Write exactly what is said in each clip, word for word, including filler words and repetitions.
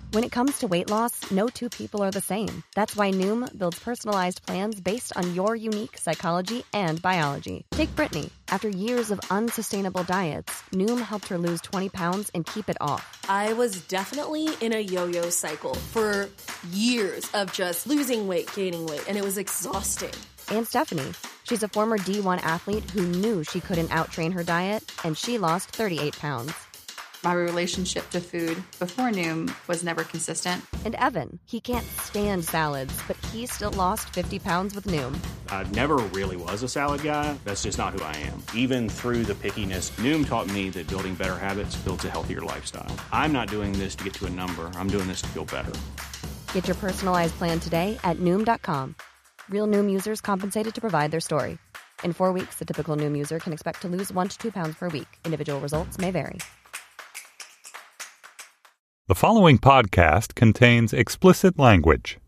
When it comes to weight loss, no two people are the same. That's why Noom builds personalized plans based on your unique psychology and biology. Take Brittany. After years of unsustainable diets, Noom helped her lose twenty pounds and keep it off. I was definitely in a yo-yo cycle for years of just losing weight, gaining weight, and it was exhausting. And Stephanie. She's a former D one athlete who knew she couldn't outtrain her diet, and she lost thirty-eight pounds. My relationship to food before Noom was never consistent. And Evan, he can't stand salads, but he still lost fifty pounds with Noom. I never really was a salad guy. That's just not who I am. Even through the pickiness, Noom taught me that building better habits builds a healthier lifestyle. I'm not doing this to get to a number. I'm doing this to feel better. Get your personalized plan today at Noom dot com. Real Noom users compensated to provide their story. In four weeks, the typical Noom user can expect to lose one to two pounds per week. Individual results may vary. The following podcast contains explicit language.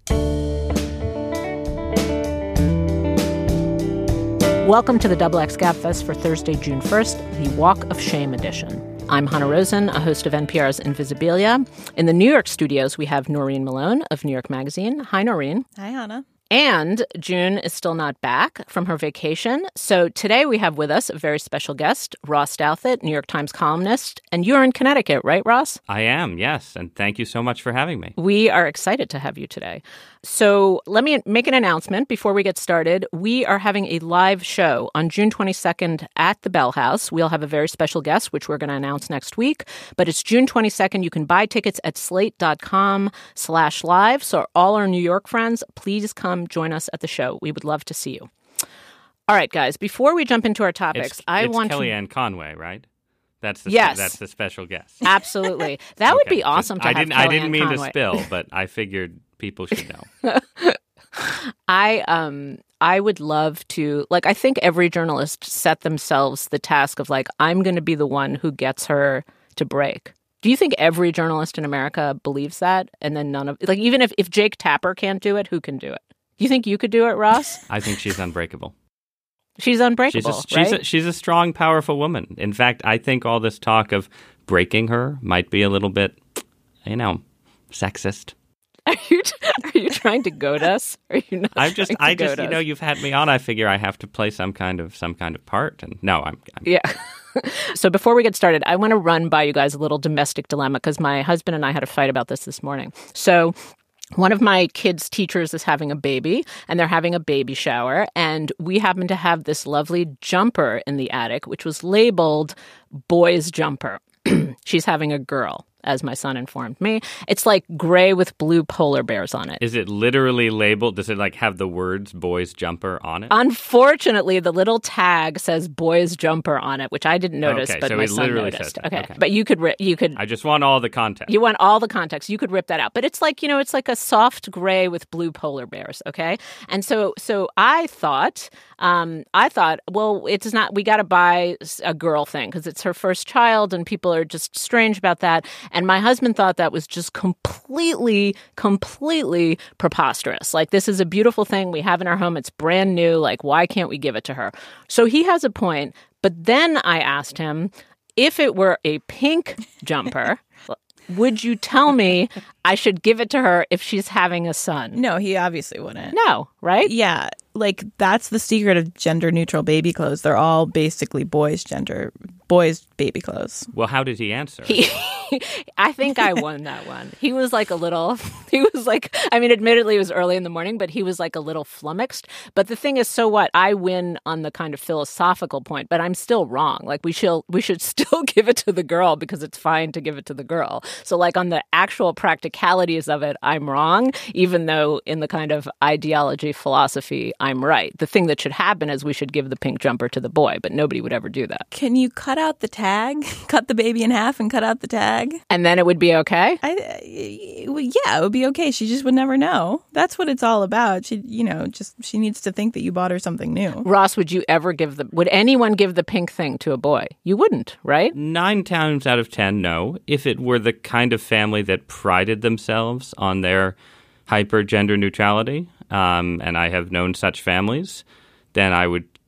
Welcome to the Double X Gabfest for Thursday, June first, the Walk of Shame edition. I'm Hannah Rosen, a host of N P R's Invisibilia. In the New York studios, we have Noreen Malone of New York Magazine. Hi, Noreen. Hi, Hannah. And June is still not back from her vacation. So today we have with us a very special guest, Ross Douthat, New York Times columnist. And you're in Connecticut, right, Ross? I am, yes. And thank you so much for having me. We are excited to have you today. So let me make an announcement before we get started. We are having a live show on June twenty-second at the Bell House. We'll have a very special guest, which we're going to announce next week. But it's June twenty-second. You can buy tickets at slate.com slash live. So all our New York friends, please come join us at the show. We would love to see you. All right, guys, before we jump into our topics, it's, I it's want Kellyanne to... Conway, right? That's the yes. that's the special guest. Absolutely. That okay. would be awesome Just, to I have didn't Kellyanne I didn't mean Conway. to spill, but I figured people should know. I um I would love to, like, I think every journalist set themselves the task of, like, I'm going to be the one who gets her to break. Do you think every journalist in America believes that? And then none of, like, even if, if Jake Tapper can't do it, who can do it? You think you could do it, Ross? I think she's unbreakable. She's unbreakable, she's a, right? She's a, she's a strong, powerful woman. In fact, I think all this talk of breaking her might be a little bit, you know, sexist. Are you are you trying to goad us? Are you not? I'm just, I just, you us? know, you've had me on. I figure I have to play some kind of some kind of part. And no, I'm, I'm yeah. So before we get started, I want to run by you guys a little domestic dilemma because my husband and I had a fight about this this morning. So. One of my kids' teachers is having a baby, and they're having a baby shower, and we happen to have this lovely jumper in the attic, which was labeled boy's jumper. She's having a girl, as my son informed me. It's like gray with blue polar bears on it. Is it literally labeled? Does it like have the words boy's jumper on it? Unfortunately, the little tag says boy's jumper on it, which I didn't notice, okay, but so my it son literally noticed. says Okay. okay. But you could, ri- you could. I just want all the context. You want all the context. You could rip that out. But it's like, you know, it's like a soft gray with blue polar bears, okay? And so so I thought, um, I thought, well, it's not, we got to buy a girl thing because it's her first child and people are just strange about that. And my husband thought that was just completely, completely preposterous. Like, this is a beautiful thing we have in our home. It's brand new. Like, why can't we give it to her? So he has a point. But then I asked him, if it were a pink jumper, would you tell me I should give it to her if she's having a son? No, he obviously wouldn't. No, right? Yeah, like that's the secret of gender-neutral baby clothes. They're all basically boys' gender, boys' baby clothes. Well, how did he answer? He, I think I won that one. He was like a little, he was like, I mean, admittedly it was early in the morning, but he was like a little flummoxed. But the thing is, so what? I win on the kind of philosophical point, but I'm still wrong. Like, we should, we should still give it to the girl because it's fine to give it to the girl. So like on the actual practicalities of it, I'm wrong, even though in the kind of ideology, philosophy, I'm right. The thing that should happen is we should give the pink jumper to the boy, but nobody would ever do that. Can you cut out the tag? Cut the baby in half and cut out the tag? And then it would be okay? I, uh, yeah, it would be okay. She just would never know. That's what it's all about. She, you know, just she needs to think that you bought her something new. Ross, would you ever give the, would anyone give the pink thing to a boy? You wouldn't, right? Nine times out of ten, no. If it were the kind of family that prided themselves on their hyper gender neutrality, um, and I have known such families, then I would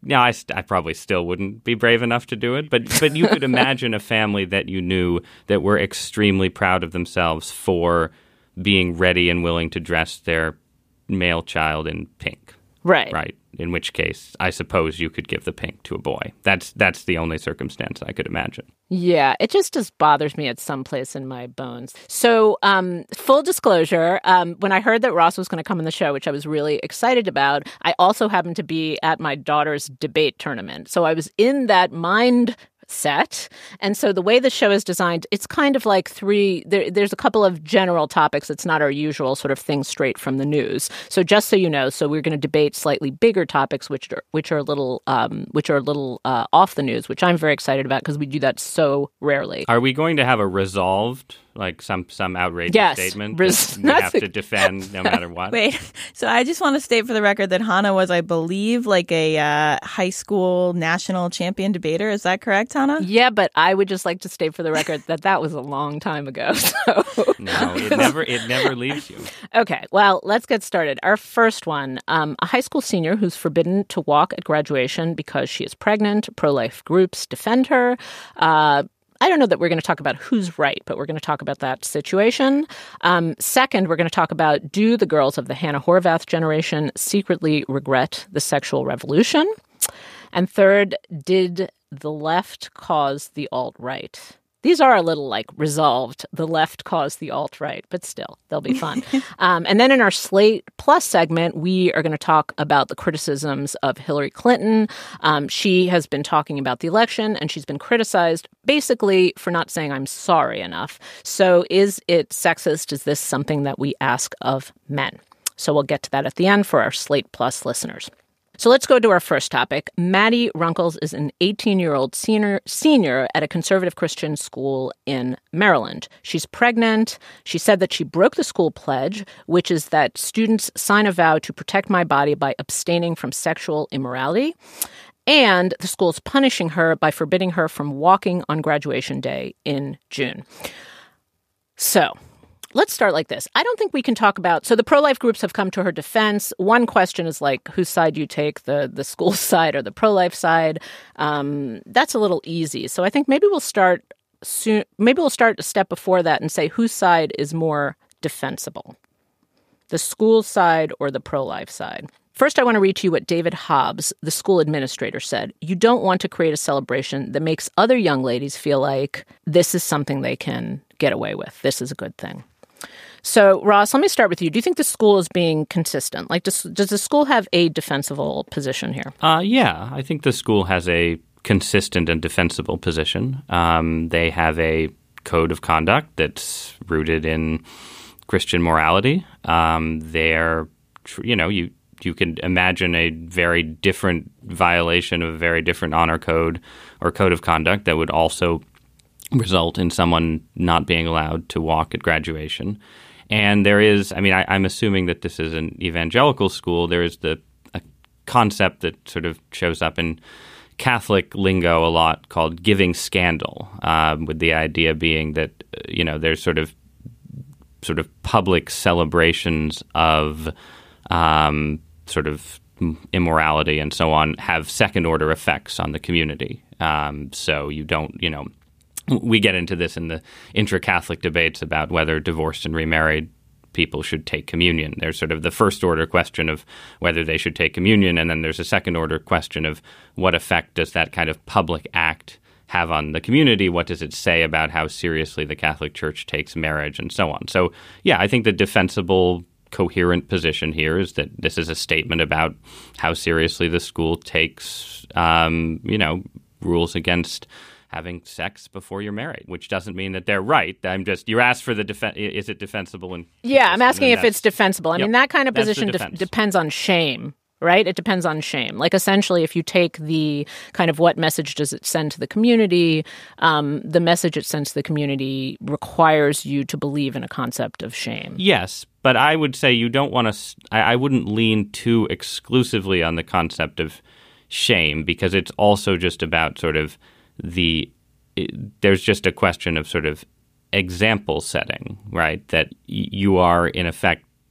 now I, st- I probably still wouldn't be brave enough to do it, but but you could imagine a family that you knew that were extremely proud of themselves for being ready and willing to dress their male child in pink. Right. Right. In which case, I suppose you could give the pink to a boy. That's that's the only circumstance I could imagine. Yeah, it just just bothers me at some place in my bones. So, um, full disclosure, um, when I heard that Ross was going to come on the show, which I was really excited about, I also happened to be at my daughter's debate tournament. So I was in that mind set. And so the way the show is designed, it's kind of like three, there, there's a couple of general topics. It's not our usual sort of thing straight from the news. So just so you know, so we're going to debate slightly bigger topics, which are, which are a little, um, which are a little uh, off the news, which I'm very excited about because we do that so rarely. Are we going to have a resolved, like some, some outrageous yes, statement res- that we have to defend no matter what? Wait, so I just want to state for the record that Hannah was, I believe, like a uh, high school national champion debater. Is that correct, Hannah? Yeah, but I would just like to state for the record that that was a long time ago. So. No, it never it never leaves you. Okay, well, let's get started. Our first one, um, a high school senior who's forbidden to walk at graduation because she is pregnant. Pro-life groups defend her. Uh, I don't know that we're going to talk about who's right, but we're going to talk about that situation. Um, second, we're going to talk about, do the girls of the Hannah Horvath generation secretly regret the sexual revolution? And third, did the left cause the alt-right? These are a little like resolved. The left caused the alt-right, but still, they'll be fun. um, and then in our Slate Plus segment, we are going to talk about the criticisms of Hillary Clinton. Um, she has been talking about the election, and she's been criticized basically for not saying I'm sorry enough. So is it sexist? Is this something that we ask of men? So we'll get to that at the end for our Slate Plus listeners. So let's go to our first topic. Maddie Runkles is an eighteen-year-old senior, senior at a conservative Christian school in Maryland. She's pregnant. She said that she broke the school pledge, which is that students sign a vow to protect my body by abstaining from sexual immorality. And the school is punishing her by forbidding her from walking on graduation day in June. So let's start like this. I don't think we can talk about, so the pro-life groups have come to her defense. One question is like, whose side you take, the, the school side or the pro-life side? Um, that's a little easy. So I think maybe we'll start soon. Maybe we'll start a step before that and say whose side is more defensible, the school side or the pro-life side. First, I want to read to you what David Hobbs, the school administrator, said. You don't want to create a celebration that makes other young ladies feel like this is something they can get away with. This is a good thing. So, Ross, let me start with you. Do you think the school is being consistent? Like, does, does the school have a defensible position here? Uh, yeah, I think the school has a consistent and defensible position. Um, they have a code of conduct that's rooted in Christian morality. Um, they're, you know, you you can imagine a very different violation of a very different honor code or code of conduct that would also result in someone not being allowed to walk at graduation. And there is, I mean, I, I'm assuming that this is an evangelical school. There is the a concept that sort of shows up in Catholic lingo a lot called giving scandal, um, with the idea being that, uh, you know, there's sort of sort of public celebrations of um, sort of immorality and so on have second-order effects on the community. Um, so you don't, you know, we get into this in the intra-Catholic debates about whether divorced and remarried people should take communion. There's sort of the first-order question of whether they should take communion, and then there's a second-order question of what effect does that kind of public act have on the community? What does it say about how seriously the Catholic Church takes marriage and so on? So, yeah, I think the defensible, coherent position here is that this is a statement about how seriously the school takes, um, you know, rules against having sex before you're married, which doesn't mean that they're right. I'm just, you asked for the defense. Is it defensible? And yeah, I'm asking if it's defensible. I yep, mean, that kind of that's position de- depends on shame, right? It depends on shame. Like essentially, if you take the kind of what message does it send to the community, um, the message it sends to the community requires you to believe in a concept of shame. Yes, but I would say you don't want to, I, I wouldn't lean too exclusively on the concept of shame, because it's also just about sort of the, it, there's just a question of sort of example setting, right? That y- you are in effect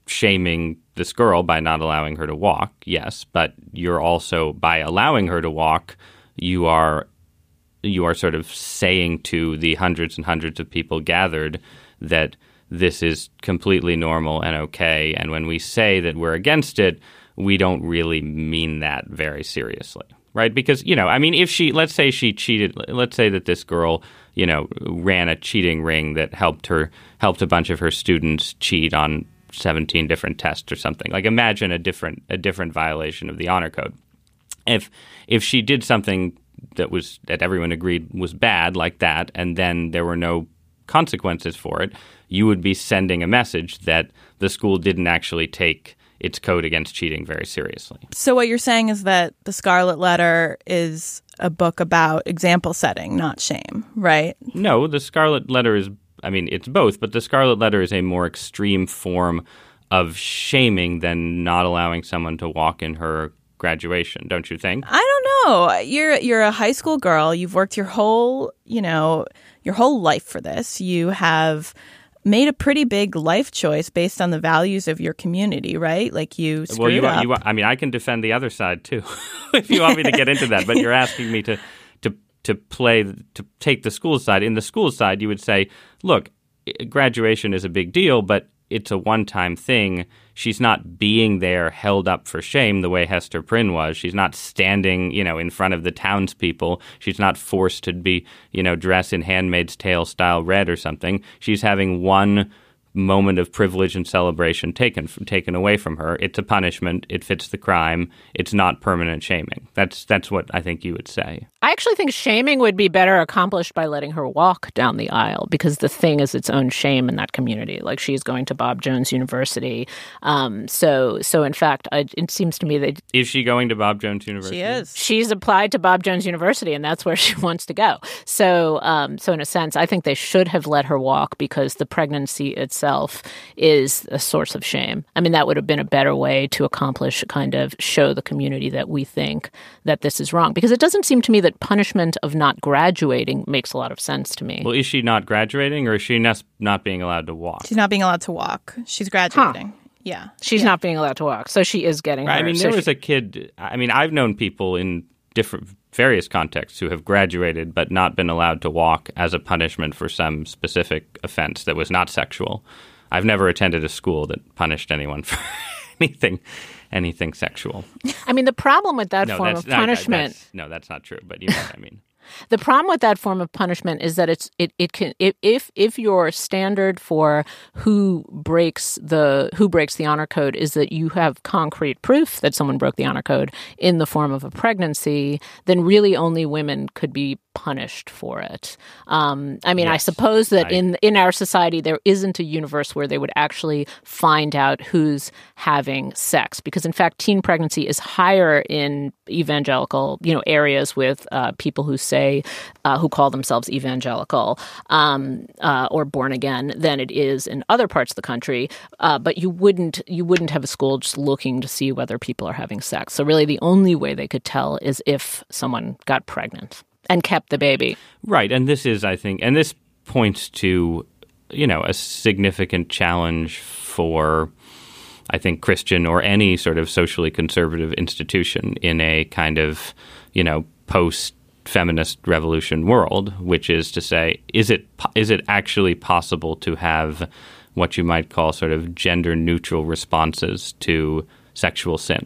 shaming this girl by not allowing her to walk, yes, but you're also, by allowing her to walk, you are you are sort of saying to the hundreds and hundreds of people gathered that this is completely normal and okay, and when we say that we're against it, we don't really mean that very seriously, right? Because, you know, I mean, if she, let's say she cheated, let's say that this girl, you know, ran a cheating ring that helped her, helped a bunch of her students cheat on seventeen different tests or something. Like, imagine a different, a different violation of the honor code. If, if she did something that was, that everyone agreed was bad like that, and then there were no consequences for it, you would be sending a message that the school didn't actually take its code against cheating very seriously. So what you're saying is that The Scarlet Letter is a book about example setting, not shame, right? No, The Scarlet Letter is, I mean, it's both, but The Scarlet Letter is a more extreme form of shaming than not allowing someone to walk in her graduation, don't you think? I don't know. You're you're a high school girl. You've worked your whole, you know, your whole life for this. You have made a pretty big life choice based on the values of your community, right? Like you screwed well, you, up. You, I mean, I can defend the other side too, if you want me to get into that. But you're asking me to to to play to take the school side. In the school side, you would say, look, graduation is a big deal, but it's a one-time thing. She's not being there held up for shame the way Hester Prynne was. She's not standing, you know, in front of the townspeople. She's not forced to be, you know, dressed in Handmaid's Tale style red or something. She's having one moment of privilege and celebration taken taken away from her. It's a punishment. It fits the crime. It's not permanent shaming. That's that's what I think you would say. I actually think shaming would be better accomplished by letting her walk down the aisle, because the thing is its own shame in that community. Like, she's going to Bob Jones University. Um, so, so in fact, I, it seems to me that... Is she going to Bob Jones University? She is. She's applied to Bob Jones University, and that's where she wants to go. So, um, so in a sense, I think they should have let her walk, because the pregnancy itself is a source of shame. I mean, that would have been a better way to accomplish, kind of show the community that we think that this is wrong. Because it doesn't seem to me that punishment of not graduating makes a lot of sense to me. Well, is she not graduating, or is she not, not being allowed to walk? She's not being allowed to walk. She's graduating. Huh. Yeah. She's yeah. not being allowed to walk. So she is getting right. her. I mean, so there she, was a kid, I mean, I've known people in different various contexts who have graduated but not been allowed to walk as a punishment for some specific offense that was not sexual. I've never attended a school that punished anyone for anything anything sexual. I mean, the problem with that no, form of punishment... No that's, no, that's not true, but you know what I mean. The problem with that form of punishment is that it's it it can if if, if your standard for who breaks the who breaks the honor code is that you have concrete proof that someone broke the honor code in the form of a pregnancy, then really only women could be punished for it. Um, I mean, yes, I suppose that I, in in our society there isn't a universe where they would actually find out who's having sex, because in fact, teen pregnancy is higher in evangelical, you know, areas with uh, people who say uh, who call themselves evangelical um, uh, or born again than it is in other parts of the country. Uh, but you wouldn't you wouldn't have a school just looking to see whether people are having sex. So really, the only way they could tell is if someone got pregnant and kept the baby. Right, and this is, I think, and this points to, you know, a significant challenge for, I think, Christian or any sort of socially conservative institution in a kind of, you know, post-feminist revolution world, which is to say, is it is it actually possible to have what you might call sort of gender-neutral responses to sexual sin?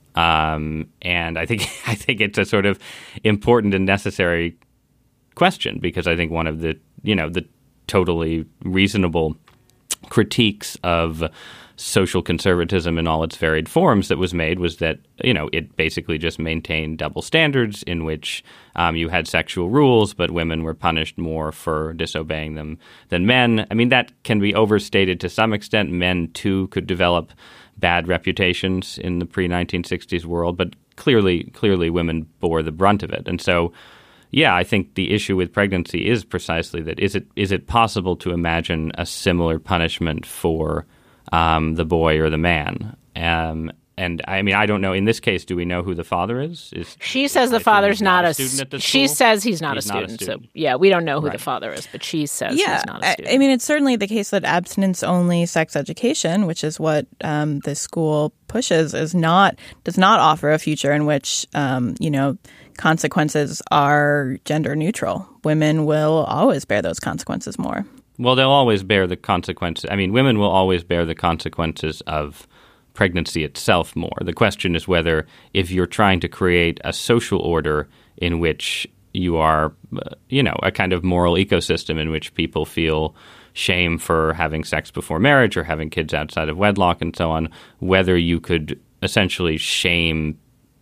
Um, and I think I think it's a sort of important and necessary question, because I think one of the, you know, the totally reasonable critiques of social conservatism in all its varied forms that was made was that, you know, it basically just maintained double standards in which um, you had sexual rules, but women were punished more for disobeying them than men. I mean, that can be overstated to some extent. Men, too, could develop bad reputations in the pre nineteen sixties world, but clearly, clearly women bore the brunt of it. And so, yeah, I think the issue with pregnancy is precisely that. Is it is it possible to imagine a similar punishment for um, the boy or the man? Um, And I mean, I don't know. In this case, do we know who the father is? is she says I the father's not, not a student at the She school? says he's not, He's a, student, not a student. So yeah, we don't know who Right. the father is, but she says Yeah, he's not a I, student. I mean, it's certainly the case that abstinence-only sex education, which is what um, this school pushes, is not does not offer a future in which um, you know consequences are gender neutral. Women will always bear those consequences more. Well, they'll always bear the consequences. I mean, women will always bear the consequences of pregnancy itself more. The question is whether, if you're trying to create a social order in which you are, uh, you know, a kind of moral ecosystem in which people feel shame for having sex before marriage or having kids outside of wedlock and so on, whether you could essentially shame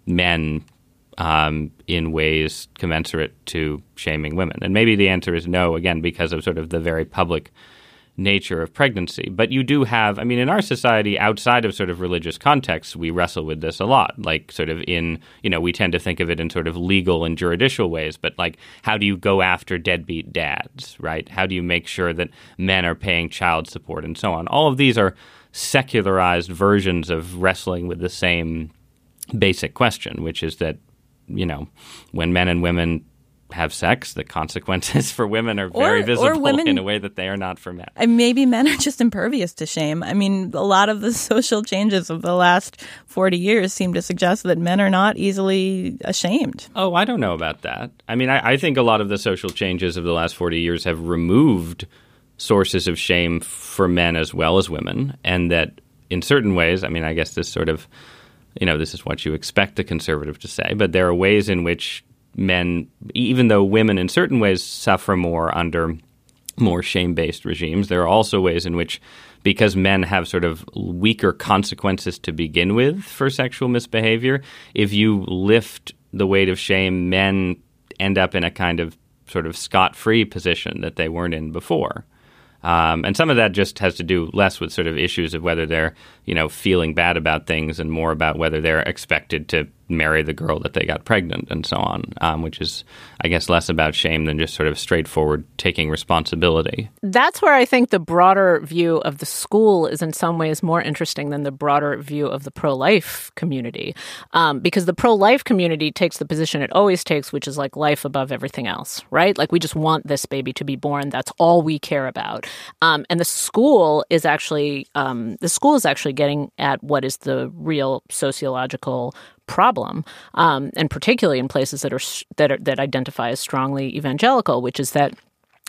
men um, in ways commensurate to shaming women. And maybe the answer is no, again, because of sort of the very public nature of pregnancy. But you do have, I mean, in our society, outside of sort of religious contexts, we wrestle with this a lot. Like sort of in, you know, we tend to think of it in sort of legal and judicial ways. But like, how do you go after deadbeat dads, right? How do you make sure that men are paying child support and so on? All of these are secularized versions of wrestling with the same basic question, which is that, you know, when men and women have sex, the consequences for women are very Or- or visible women- in a way that they are not for men. And maybe men are just impervious to shame. I mean, a lot of the social changes of the last forty years seem to suggest that men are not easily ashamed. Oh, I don't know about that. I mean, I, I think a lot of the social changes of the last forty years have removed sources of shame for men as well as women, and that in certain ways, I mean, I guess this sort of, you know, this is what you expect the conservative to say, but there are ways in which men, even though women in certain ways suffer more under more shame-based regimes, there are also ways in which, because men have sort of weaker consequences to begin with for sexual misbehavior, if you lift the weight of shame, men end up in a kind of sort of scot-free position that they weren't in before. Um, and some of that just has to do less with sort of issues of whether they're, you know, feeling bad about things and more about whether they're expected to marry the girl that they got pregnant and so on, um, which is, I guess, less about shame than just sort of straightforward taking responsibility. That's where I think the broader view of the school is in some ways more interesting than the broader view of the pro-life community. Um, because the pro-life community takes the position it always takes, which is like life above everything else, right? Like we just want this baby to be born. That's all we care about. Um, and the school is actually, um, the school is actually getting at what is the real sociological problem, um, and particularly in places that are that are, that identify as strongly evangelical, which is that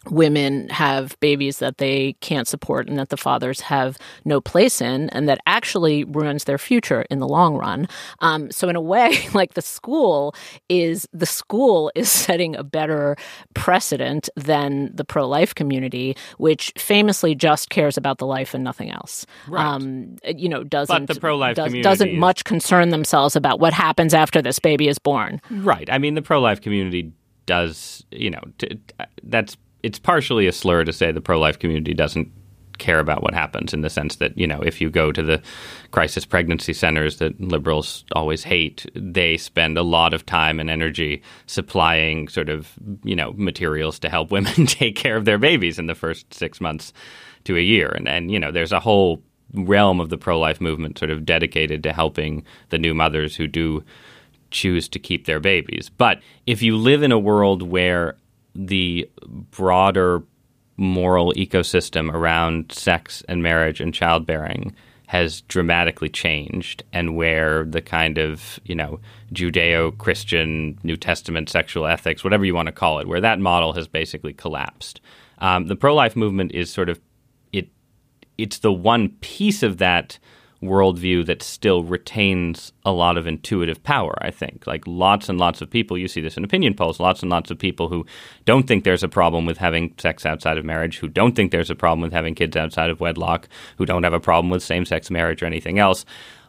women have babies that they can't support and that the fathers have no place in, and that actually ruins their future in the long run. Um, so in a way, like the school is the school is setting a better precedent than the pro-life community, which famously just cares about the life and nothing else. Right. Um, you know, doesn't But the pro-life does, community doesn't is- much concern themselves about what happens after this baby is born. Right. I mean, the pro-life community does, you know, t- t- that's it's partially a slur to say the pro-life community doesn't care about what happens, in the sense that, you know, if you go to the crisis pregnancy centers that liberals always hate, they spend a lot of time and energy supplying sort of, you know, materials to help women take care of their babies in the first six months to a year. And, and you know, there's a whole realm of the pro-life movement sort of dedicated to helping the new mothers who do choose to keep their babies. But if you live in a world where the broader moral ecosystem around sex and marriage and childbearing has dramatically changed, and where the kind of, you know, Judeo-Christian New Testament sexual ethics, whatever you want to call it, where that model has basically collapsed, um, the pro-life movement is sort of it. It's the one piece of that worldview that still retains a lot of intuitive power, I think. Like lots and lots of people, you see this in opinion polls, lots and lots of people who don't think there's a problem with having sex outside of marriage, who don't think there's a problem with having kids outside of wedlock, who don't have a problem with same-sex marriage or anything else,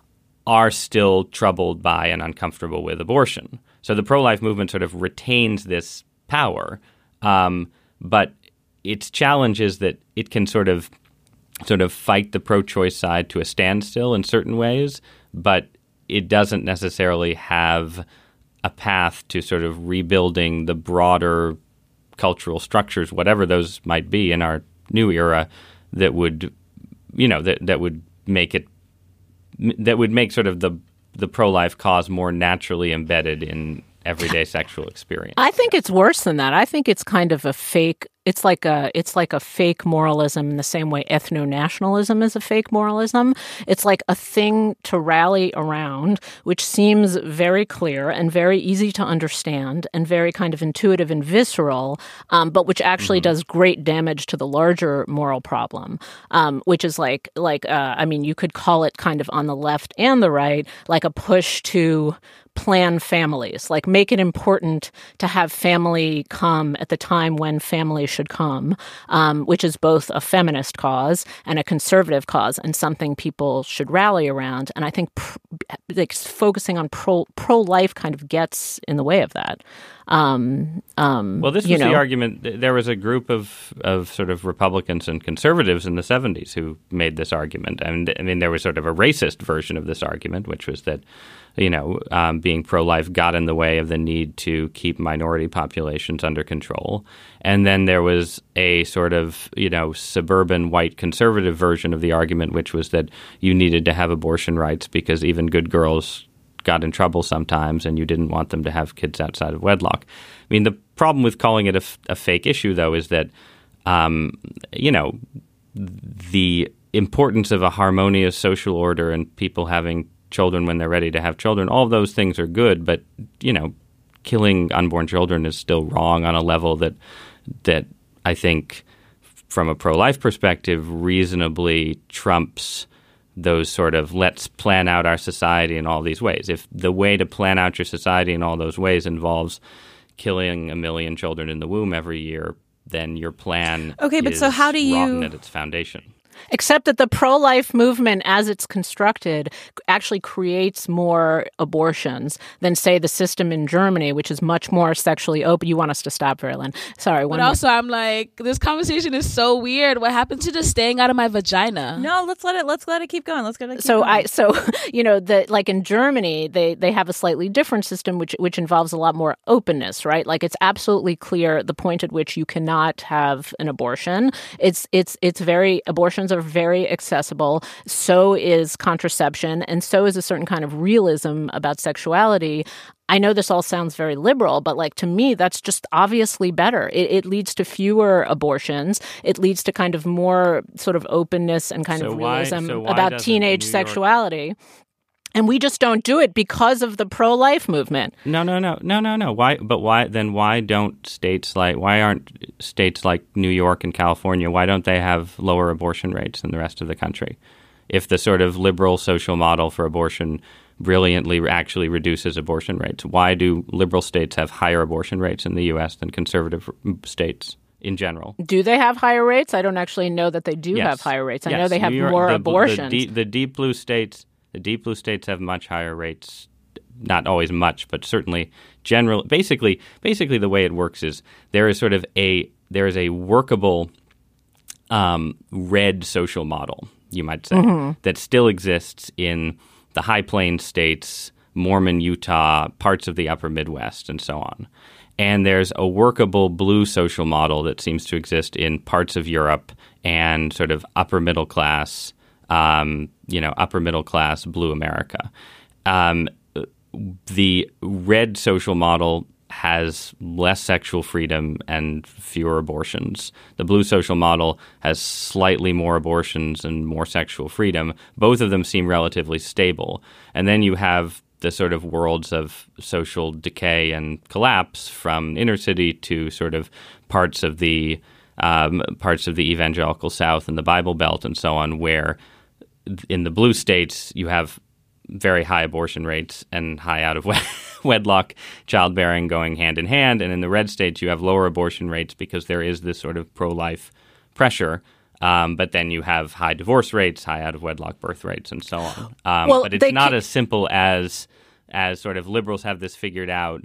are still troubled by and uncomfortable with abortion. So the pro-life movement sort of retains this power, um, but its challenge is that it can sort of sort of fight the pro-choice side to a standstill in certain ways, but it doesn't necessarily have a path to sort of rebuilding the broader cultural structures, whatever those might be in our new era, that would, you know, that that would make it, that would make sort of the the pro-life cause more naturally embedded in everyday sexual experience. I think it's worse than that. I think it's kind of a fake. It's like a it's like a fake moralism in the same way ethno-nationalism is a fake moralism. It's like a thing to rally around, which seems very clear and very easy to understand and very kind of intuitive and visceral, um, but which actually mm-hmm. does great damage to the larger moral problem, um, which is like like uh, I mean, you could call it kind of on the left and the right, like a push to plan families, like make it important to have family come at the time when family should come, um, which is both a feminist cause and a conservative cause and something people should rally around. And I think pr- like focusing on pro pro-life kind of gets in the way of that. Um, um, well, this was you know. the argument. There was a group of, of sort of Republicans and conservatives in the seventies who made this argument. And I mean, there was sort of a racist version of this argument, which was that, you know, um, being pro-life got in the way of the need to keep minority populations under control. And then there was a sort of, you know, suburban white conservative version of the argument, which was that you needed to have abortion rights because even good girls got in trouble sometimes and you didn't want them to have kids outside of wedlock. I mean, the problem with calling it a, f- a fake issue, though, is that, um, you know, the importance of a harmonious social order and people having children when they're ready to have children, all of those things are good, but, you know, killing unborn children is still wrong on a level that that I think from a pro-life perspective reasonably trumps those sort of let's plan out our society in all these ways. If the way to plan out your society in all those ways involves killing a million children in the womb every year, then your plan okay, but is so how do you... rotten at its foundation. Except that the pro-life movement, as it's constructed, actually creates more abortions than, say, the system in Germany, which is much more sexually open. You want us to stop, Verlyn. Sorry. But also, more. I'm like, this conversation is so weird. What happened to just staying out of my vagina? No, let's let it. Let's let it keep going. Let's let it keep so going. I, so you know, the like in Germany, they they have a slightly different system, which which involves a lot more openness, right? Like it's absolutely clear the point at which you cannot have an abortion. It's it's it's very abortions are very accessible. So is contraception, and so is a certain kind of realism about sexuality. I know this all sounds very liberal, but like to me, that's just obviously better. It, it leads to fewer abortions. It leads to kind of more sort of openness and kind so of why, realism so why about teenage New sexuality. York... And we just don't do it because of the pro-life movement. No, no, no, no, no, no. Why? But why? Then why don't states like why aren't states like New York and California? Why don't they have lower abortion rates than the rest of the country? If the sort of liberal social model for abortion brilliantly actually reduces abortion rates, why do liberal states have higher abortion rates in the U S than conservative states in general? Do they have higher rates? I don't actually know that they do yes. have higher rates. I yes. know they have York, more the, abortions. The, the deep blue states. The deep blue states have much higher rates, not always much, but certainly general. Basically, basically the way it works is there is sort of a there is a workable um, red social model, you might say, mm-hmm. that still exists in the High Plains states, Mormon Utah, parts of the Upper Midwest, and so on. And there's a workable blue social model that seems to exist in parts of Europe and sort of upper middle class. Um, you know, upper middle class blue America. Um, the red social model has less sexual freedom and fewer abortions. The blue social model has slightly more abortions and more sexual freedom. Both of them seem relatively stable. And then you have the sort of worlds of social decay and collapse from inner city to sort of parts of the um, parts of the evangelical South and the Bible Belt and so on, where in the blue states, you have very high abortion rates and high out of wedlock childbearing going hand in hand. And in the red states, you have lower abortion rates because there is this sort of pro-life pressure. Um, but then you have high divorce rates, high out of wedlock birth rates, and so on. Um, well, but it's not can... as simple as as sort of liberals have this figured out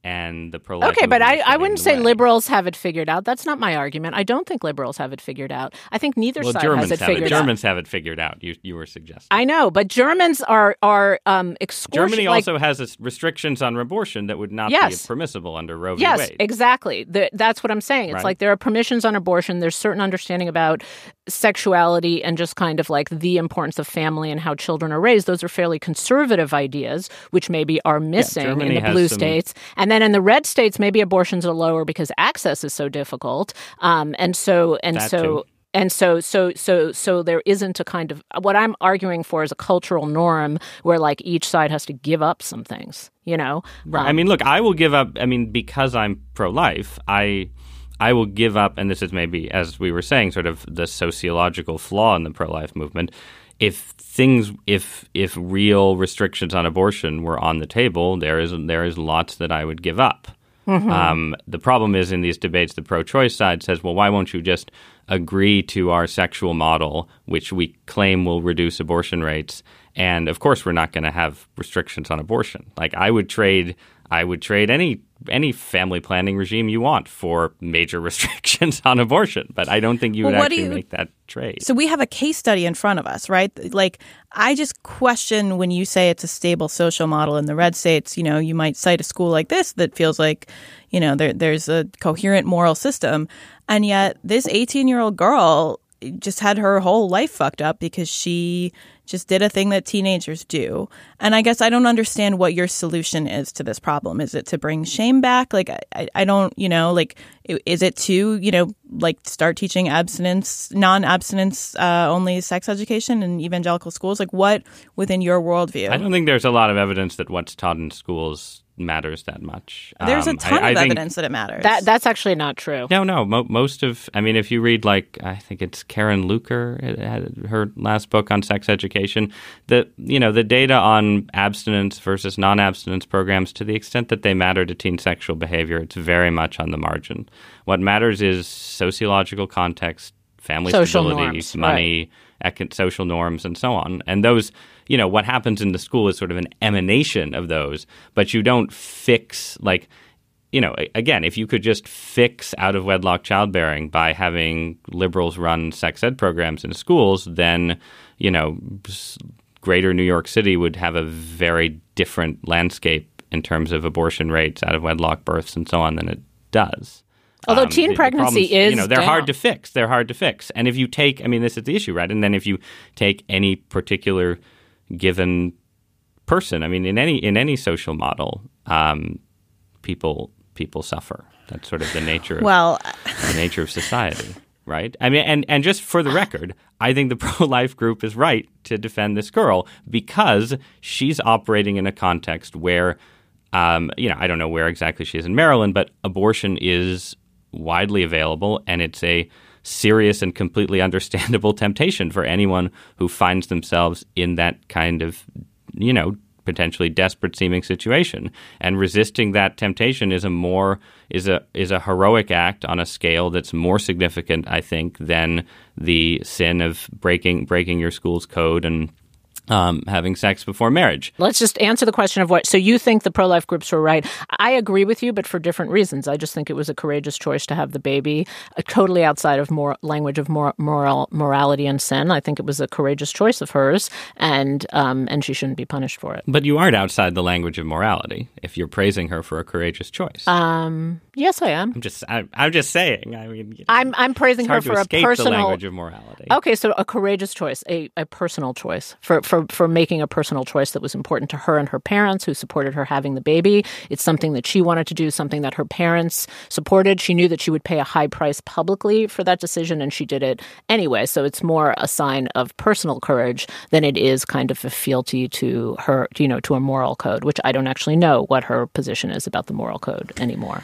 and the pro-life Okay, but movement I, is I getting wouldn't in the say way. liberals have it figured out. That's not my argument. I don't think liberals have it figured out. I think neither Well, side Germans has it have it. figured out. Germans have it figured out. You you were suggesting. I know, but Germans are are um, excoriation. Germany like, also has this restrictions on abortion that would not Yes. be permissible under Roe v. Yes, Wade. exactly. The, that's what I'm saying. It's Right. like there are permissions on abortion. There's certain understanding about sexuality and just kind of like the importance of family and how children are raised. Those are fairly conservative ideas, which maybe are missing in Germany the has blue some- states. And then in the red states, maybe abortions are lower because access is so difficult. Um, and so and That so. too. And so, so, so, so there isn't a kind of what I'm arguing for is a cultural norm where like each side has to give up some things, you know? Right. Um, I mean, look, I will give up. I mean, because I'm pro-life, I I will give up. And this is maybe, as we were saying, sort of the sociological flaw in the pro-life movement. If things, if if real restrictions on abortion were on the table, there is there is lots that I would give up. Mm-hmm. Um, the problem is in these debates, the pro-choice side says, well, why won't you just agree to our sexual model, which we claim will reduce abortion rates? And of course, we're not going to have restrictions on abortion. Like I would trade, I would trade any any family planning regime you want for major restrictions on abortion. But I don't think you would Well, what do actually you- make that trade. So we have a case study in front of us, right? Like, I just question when you say it's a stable social model in the red states, you know, you might cite a school like this that feels like, you know, there, there's a coherent moral system. And yet this eighteen-year-old girl just had her whole life fucked up because she just did a thing that teenagers do. And I guess I don't understand what your solution is to this problem. Is it to bring shame back? Like, I, I don't, you know, like, is it to, you know, like start teaching abstinence, non-abstinence uh, only sex education in evangelical schools? Like, what within your worldview? I don't think there's a lot of evidence that what's taught in schools matters that much. There's Um, a ton I- I of think- evidence that it matters. that that's actually not true. No, no. Mo- most of, I mean, if you read, like, I think it's Karen Luker, it had her last book on sex education, the, you know, the data on abstinence versus non-abstinence programs, to the extent that they matter to teen sexual behavior, it's very much on the margin. What matters is sociological context, family Social stability, norms, money, econ- social norms, and so on. And those, you know, what happens in the school is sort of an emanation of those, but you don't fix, like, you know, again, if you could just fix out-of-wedlock childbearing by having liberals run sex ed programs in schools, then, you know, greater New York City would have a very different landscape in terms of abortion rates, out-of-wedlock births, and so on than it does. Although Um, teen the- the pregnancy problems, is you know, they're down. hard to fix. They're hard to fix. And if you take, I mean, this is the issue, right? And then if you take any particular given person, I mean, in any in any social model, um, people people suffer. That's sort of the nature of well, the nature of society, right? I mean, and, and just for the record, I think the pro-life group is right to defend this girl because she's operating in a context where, um, you know, I don't know where exactly she is in Maryland, but abortion is widely available, and it's a serious and completely understandable temptation for anyone who finds themselves in that kind of, you know, potentially desperate seeming situation. And resisting that temptation is a more is a is a heroic act on a scale that's more significant, I think, than the sin of breaking breaking your school's code and Um, having sex before marriage. Let's just answer the question of what. So you think the pro-life groups were right. I agree with you, but for different reasons. I just think it was a courageous choice to have the baby, uh, totally outside of more language of mor- moral morality and sin. I think it was a courageous choice of hers, and um, and she shouldn't be punished for it. But you aren't outside the language of morality if you're praising her for a courageous choice. Um, yes, I am. I'm just I, I'm just saying. I mean, you know, I'm I'm praising it's her hard for to a escape personal. the language of morality. Okay, so a courageous choice, a, a personal choice for, for, for making a personal choice that was important to her and her parents who supported her having the baby. It's something that she wanted to do, something that her parents supported. She knew that she would pay a high price publicly for that decision, and she did it anyway. So it's more a sign of personal courage than it is kind of a fealty to her, you know, to a moral code, which I don't actually know what her position is about the moral code anymore.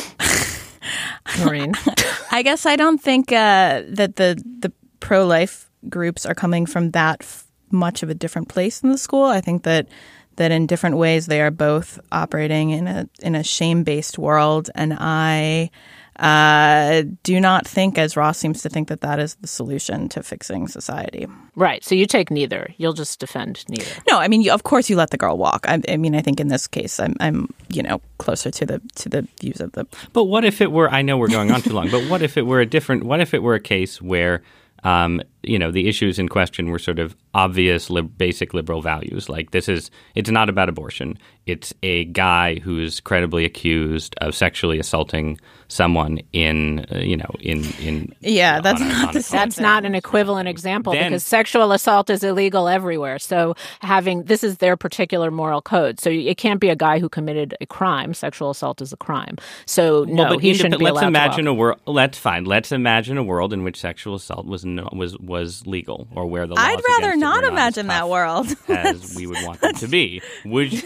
Maureen? I guess I don't think uh, that the the pro-life groups are coming from that f- much of a different place in the school. I think that that in different ways they are both operating in a in a shame-based world, and I uh, do not think, as Ross seems to think, that that is the solution to fixing society. Right. So you take neither. You'll just defend neither. No, I mean, you, of course, you let the girl walk. I, I mean, I think in this case, I'm, I'm, you know, closer to the to the views of the. But what if it were? I know we're going on too long. But what if it were a different? What if it were a case where, um, you know, the issues in question were sort of obvious, li- basic liberal values? Like this is, it's not about abortion. It's a guy who's credibly accused of sexually assaulting someone in, uh, you know, in in. Yeah, that's on a, not on the a, same. That's not an equivalent example Then- because sexual assault is illegal everywhere. So having this is their particular moral code. So it can't be a guy who committed a crime. Sexual assault is a crime. So no, well, but he indep- shouldn't be let's allowed imagine to a world. Let's fine. Let's imagine a world in which sexual assault was no, was was legal, or where the laws I'd rather against it not were not imagine as that tough world. as we would want them to be. Would you,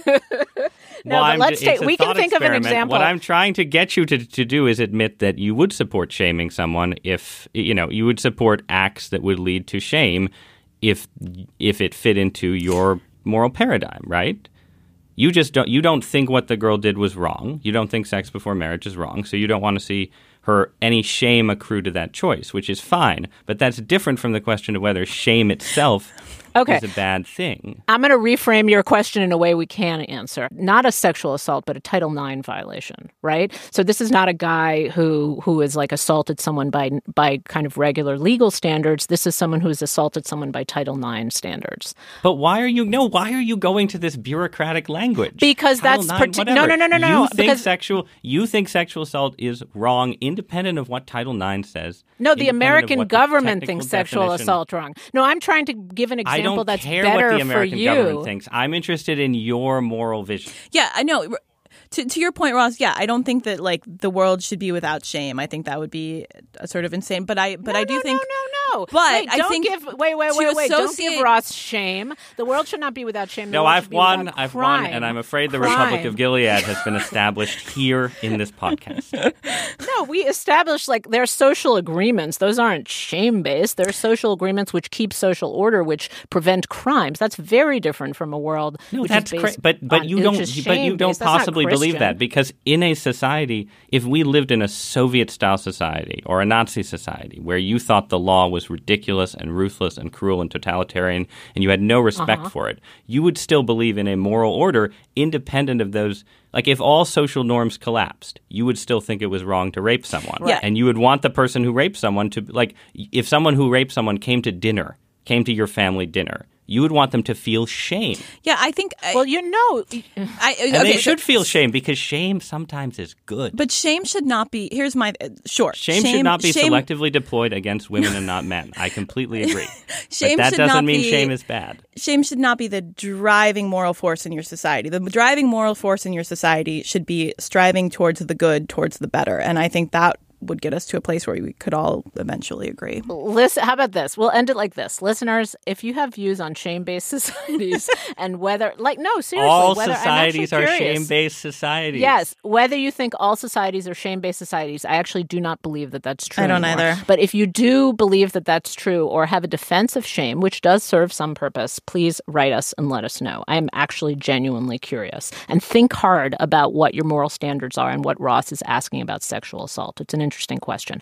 No, well, but I'm let's ju- take- it's a we can thought think of an experiment. example. What I'm trying to get you to, to do is admit that you would support shaming someone if, you know, you would support acts that would lead to shame if if it fit into your moral paradigm, right? You just don't you don't think what the girl did was wrong. You don't think sex before marriage is wrong, so you don't want to see her any shame accrue to that choice, which is fine. But that's different from the question of whether shame itself Okay. is a bad thing. I'm going to reframe your question in a way we can answer. Not a sexual assault, but a Title nine violation, right? So this is not a guy who who has like assaulted someone by by kind of regular legal standards. This is someone who has assaulted someone by Title nine standards. But why are you no? Why are you going to this bureaucratic language? Because Title that's nine, parti- whatever. no, no, no, no, You no, think because- sexual you think sexual assault is wrong, independent of what Title nine says. No, the independent of American what the government technical thinks sexual definition- assault wrong. No, I'm trying to give an I example don't that's care better what the American for you. government thinks. I'm interested in your moral vision. Yeah, I know. To to your point, Ross, yeah, I don't think that like the world should be without shame. I think that would be a sort of insane. But I but no, I do no, think no, no, no. But wait, I don't think give wait, wait, to wait, wait. Don't associate- give Ross shame. The world should not be without shame. The No, world I've should be won. without I've crime. won, and I'm afraid the Crime. Republic of Gilead has been established here in this podcast. No, we established like there are social agreements. Those aren't shame based. There are social agreements which keep social order, which prevent crimes. That's very different from a world. No, which that's is cra- based but but on- you which don't is but you don't shame-based. That's not possibly believe Christian. that, because in a society, if we lived in a Soviet style society or a Nazi society where you thought the law was ridiculous and ruthless and cruel and totalitarian and you had no respect Uh-huh. for it, you would still believe in a moral order independent of those. Like if all social norms collapsed, you would still think it was wrong to rape someone. Yeah. And you would want the person who raped someone to, like, if someone who raped someone came to dinner, came to your family dinner, you would want them to feel shame. yeah, I think I, Well, you know, I, And okay, they so- should feel shame, because shame sometimes is good. But shame should not be. Here's my uh, sure. Shame, should not be shame, selectively deployed against women and not men. I completely agree. Shame but that should doesn't not mean be- shame is bad. Shame should not be the driving moral force in your society. The driving moral force in your society should be striving towards the good, towards the better. And I think that would get us to a place where we could all eventually agree. listen. How about this? We'll end it like this, listeners. If you have views on shame-based societies and whether, like, no, seriously, All whether, I'm societies actually are curious. shame-based societies. Yes, whether you think all societies are shame-based societies, I actually do not believe that that's true. I don't anymore. either. But if you do believe that that's true or have a defense of shame, which does serve some purpose, please write us and let us know. I am actually genuinely curious. And think hard about what your moral standards are and what Ross is asking about sexual assault. It's an interesting question.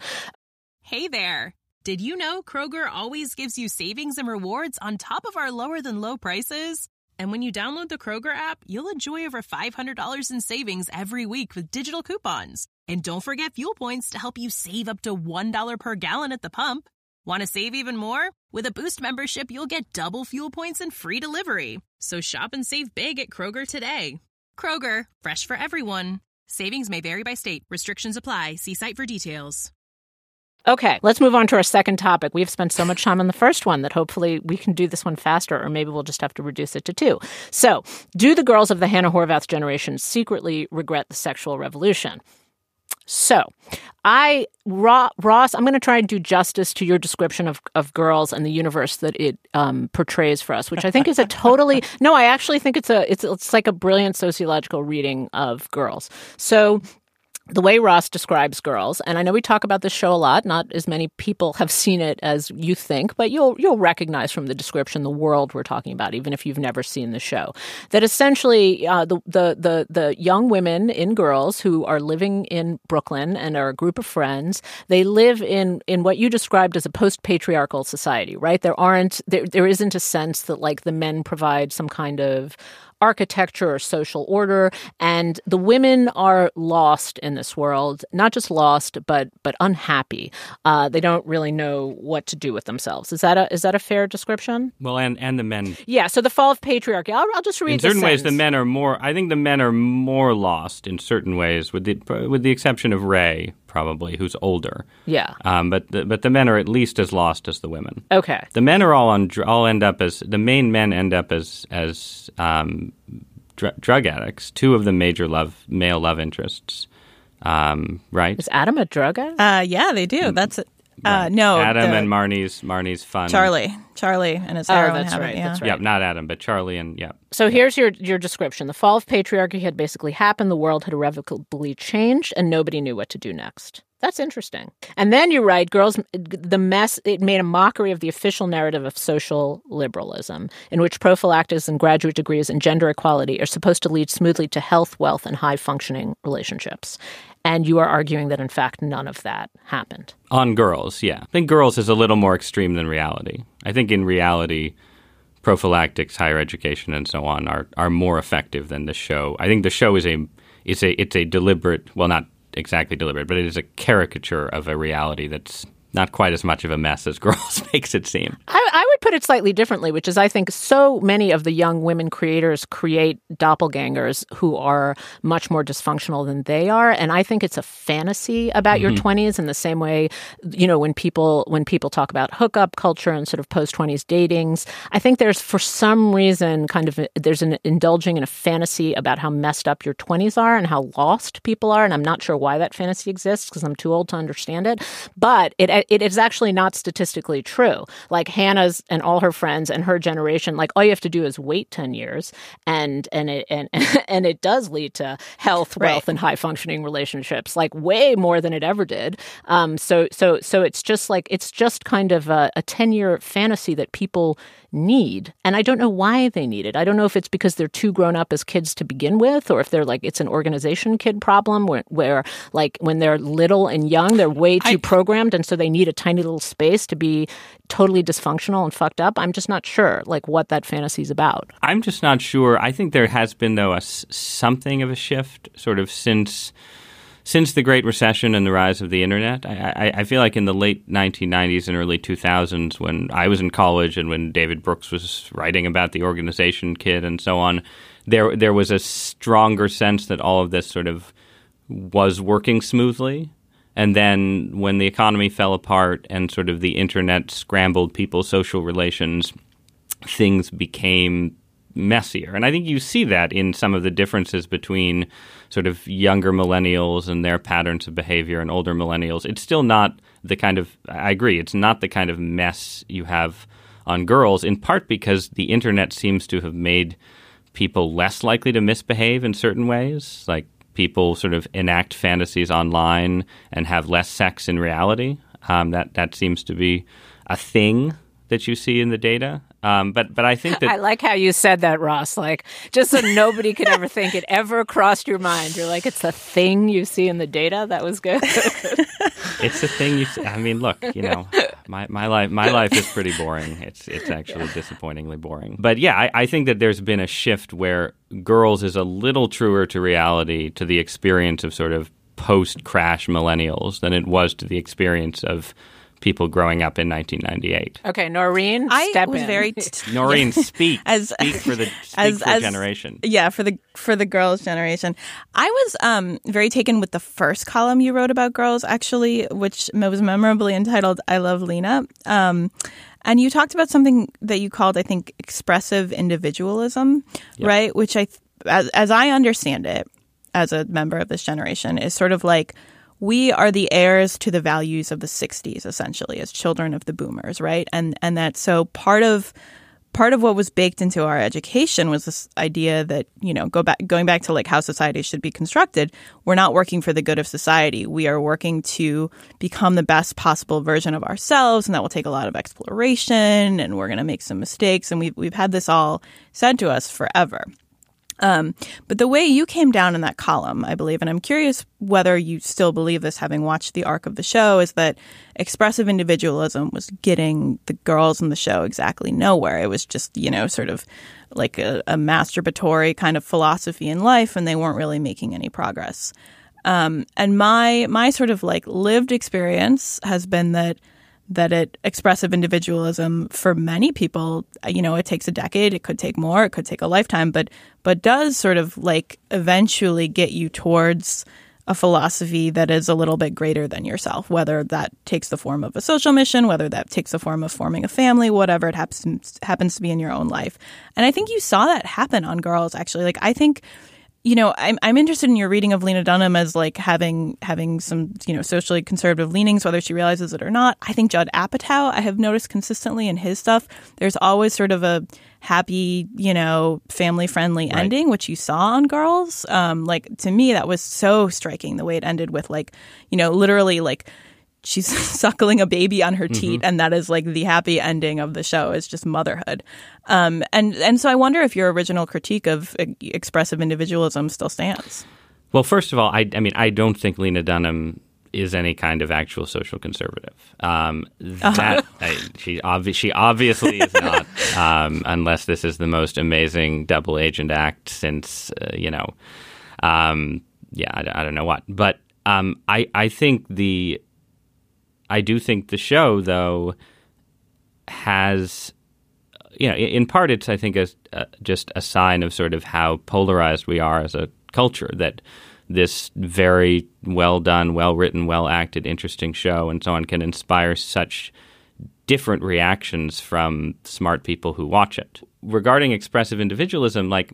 Hey there. Did you know Kroger always gives you savings and rewards on top of our lower than low prices? And when you download the Kroger app, you'll enjoy over five hundred dollars in savings every week with digital coupons. And don't forget fuel points to help you save up to one dollar per gallon at the pump. Want to save even more? With a Boost membership, you'll get double fuel points and free delivery. So shop and save big at Kroger today. Kroger, fresh for everyone. Savings may vary by state. Restrictions apply. See site for details. Okay, let's move on to our second topic. We've spent so much time on the first one that hopefully we can do this one faster, or maybe we'll just have to reduce it to two. So, do the girls of the Hannah Horvath generation secretly regret the sexual revolution? So, I, Ross, I'm going to try and do justice to your description of, of girls and the universe that it um, portrays for us, which I think is a totally, no, I actually think it's a, it's, it's like a brilliant sociological reading of girls. So, the way Ross describes girls, and I know we talk about this show a lot, not as many people have seen it as you think, but you'll you'll recognize from the description the world we're talking about, even if you've never seen the show. That essentially uh, the, the the the young women in Girls who are living in Brooklyn and are a group of friends, they live in in what you described as a post-patriarchal society, right? There aren't there there isn't a sense that like the men provide some kind of architecture or social order, and the women are lost in this world, not just lost, but but unhappy. Uh, they don't really know what to do with themselves. Is that a is that a fair description? Well, and, and the men. Yeah, so the fall of patriarchy. I'll, I'll just read in certain the ways, the sentence. men are more, I think the men are more lost in certain ways, with the with the exception of Ray, probably, who's older. Yeah. Um, but the, but the men are at least as lost as the women. Okay. The men are all on all end up as the main men end up as as um, dr- drug addicts. Two of the major love male love interests, um, right? Is Adam a drug addict? Uh, yeah, they do. That's uh, Right. no Adam the, and Marnie's Marnie's fun. Charlie, Charlie, and his Oh, heroin that's habit. right, Yeah. that's right. Yeah, not Adam, but Charlie and yeah. So here's your your description. The fall of patriarchy had basically happened. The world had irrevocably changed, and nobody knew what to do next. That's interesting. And then you write, girls, the mess, it made a mockery of the official narrative of social liberalism, in which prophylactics and graduate degrees and gender equality are supposed to lead smoothly to health, wealth, and high-functioning relationships. And you are arguing that, in fact, none of that happened. On Girls, yeah. I think Girls is a little more extreme than reality. I think in reality, prophylactics, higher education, and so on are, are more effective than the show. I think the show is a it's a it's a deliberate, well, not exactly deliberate, but it is a caricature of a reality that's not quite as much of a mess as Girls makes it seem. I, I would put it slightly differently, which is I think so many of the young women creators create doppelgangers who are much more dysfunctional than they are. And I think it's a fantasy about mm-hmm. your twenties in the same way, you know, when people when people talk about hookup culture and sort of post-twenties datings, I think there's for some reason kind of, a, there's an indulging in a fantasy about how messed up your twenties are and how lost people are. And I'm not sure why that fantasy exists because I'm too old to understand it. But it it is actually not statistically true. Like Hannah's and all her friends and her generation, like all you have to do is wait ten years and and it and and it does lead to health, wealth, right. and high functioning relationships, like way more than it ever did. Um, so so so it's just like it's just kind of a, a ten-year fantasy that people need. And I don't know why they need it. I don't know if it's because they're too grown up as kids to begin with, or if they're like it's an organization kid problem where, where like when they're little and young, they're way too I, programmed. And so they need a tiny little space to be totally dysfunctional and fucked up. I'm just not sure like what that fantasy is about. I'm just not sure. I think there has been, though, a, something of a shift sort of since since the Great Recession and the rise of the internet. I, I, I feel like in the late nineteen nineties and early two thousands, when I was in college and when David Brooks was writing about the organization kid and so on, there there was a stronger sense that all of this sort of was working smoothly. And then when the economy fell apart and sort of the internet scrambled people's social relations, things became messier. And I think you see that in some of the differences between sort of younger millennials and their patterns of behavior and older millennials. It's still not the kind of, I agree, it's not the kind of mess you have on Girls, in part because the internet seems to have made people less likely to misbehave in certain ways. Like people sort of enact fantasies online and have less sex in reality. Um, that, that seems to be a thing that you see in the data. Um, but but I think that... I like how you said that, Ross, like just so nobody could ever think it ever crossed your mind. You're like, it's a thing you see in the data? That was good. It's a thing you see. I mean, look, you know, my, my life my life is pretty boring. It's it's actually disappointingly boring. But yeah, I, I think that there's been a shift where Girls is a little truer to reality, to the experience of sort of post-crash millennials than it was to the experience of people growing up in nineteen ninety-eight. Okay, Noreen, I step was in. very t- Noreen, speak. as speak for the speak as, for as, generation. Yeah, for the for the Girls generation. I was um, very taken with the first column you wrote about Girls, actually, which was memorably entitled "I Love Lena." Um, and you talked about something that you called, I think, expressive individualism, yep. right? Which I, as, as I understand it, as a member of this generation, is sort of like, we are the heirs to the values of the sixties, essentially, as children of the boomers, right? And and that so part of part of what was baked into our education was this idea that, you know, go back, going back to like how society should be constructed, we're not working for the good of society. We are working to become the best possible version of ourselves, and that will take a lot of exploration, and we're going to make some mistakes. And we've, we've had this all said to us forever. Um, but the way you came down in that column, I believe, and I'm curious whether you still believe this having watched the arc of the show, is that expressive individualism was getting the girls in the show exactly nowhere. It was just, you know, sort of like a, a masturbatory kind of philosophy in life, and they weren't really making any progress. Um, and my my sort of like lived experience has been that that it expressive individualism for many people, you know, it takes a decade, it could take more, it could take a lifetime, but but does sort of like eventually get you towards a philosophy that is a little bit greater than yourself, whether that takes the form of a social mission, whether that takes the form of forming a family, whatever it happens happens to be in your own life. And I think you saw that happen on Girls, actually. Like, I think, you know, I'm I'm interested in your reading of Lena Dunham as like having having some, you know, socially conservative leanings, whether she realizes it or not. I think Judd Apatow, I have noticed consistently in his stuff, there's always sort of a happy, you know, family-friendly Right. ending, which you saw on Girls. Um, like, to me, that was so striking, the way it ended with, like, you know, literally, like, she's suckling a baby on her teat, Mm-hmm. and that is like the happy ending of the show, is just motherhood. Um, and and so I wonder if your original critique of uh, expressive individualism still stands. Well, first of all, I, I mean, I don't think Lena Dunham is any kind of actual social conservative. Um, that I, she obvi- she obviously is not, um, unless this is the most amazing double agent act since uh, you know, um, yeah, I, I don't know what, but um, I I think the I do think the show, though, has, you know, in part it's, I think, a, uh, just a sign of sort of how polarized we are as a culture, that this very well done, well written, well acted, interesting show and so on can inspire such different reactions from smart people who watch it. Regarding expressive individualism, like